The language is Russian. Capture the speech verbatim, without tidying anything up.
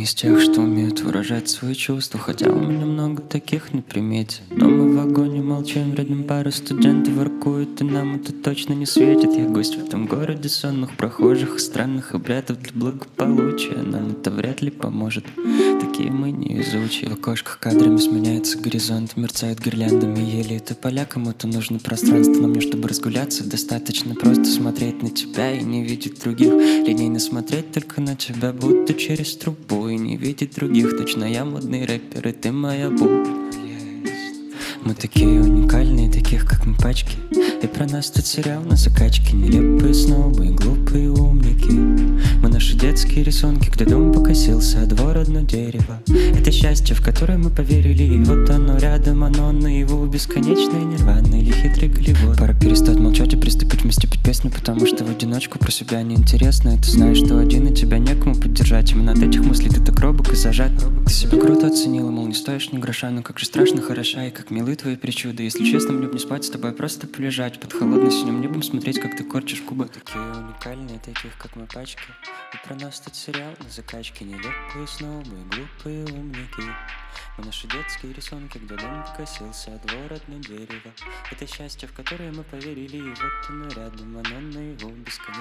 не из тех, что умеют выражать свои чувства, хотя у меня много таких на примете. Но мы в вагоне молчим, рядом пара студентов воркует, и нам это точно не светит. Я гость в этом городе сонных прохожих и странных обрядов для благополучия. Нам это вряд ли поможет, такие мы невезучие. В окошках кадрами сменяется горизонт, мерцает гирляндами ели. Это поля, кому-то нужно пространство, но мне, чтобы разгуляться, достаточно просто смотреть на тебя и не видеть других. Линейно смотреть только на тебя, будто через трубу, и не видеть других. Точно я модный рэпер, и ты моя бу. Мы такие уникальные, таких как мы пачки. И про нас тут сериал на закачке. Нелепые снобы и глупые умники. Мы наши детские рисунки, где дом покосился, а двор одно дерево. Это счастье, в которое мы поверили, и вот оно рядом, оно наяву. Бесконечное нирвана или хитрый Голливуд. Пора перестать молчать и приступить вместе петь песню, потому что в одиночку про себя неинтересно. И ты знаешь, что один, и тебя некому поддержать. Именно от этих мыслей ты так робок и зажат. Ты себя круто оценила, мол, не стоишь ни гроша, но как же страшно хороша, и как милы твои причуды. Если честно, мне б не спать с тобой, просто полежать под холодным синим небом, смотреть, как ты корчишь губы. Такие уникальные, таких как мы пачки. И про нас тут сериал на закачке. Нелепые снобы и глупые умники. Мы наши детские рисунки, где дом покосился, а двор одно дерево. Это счастье, в которое мы поверили, и вот оно рядом, оно наяву. Бесконечно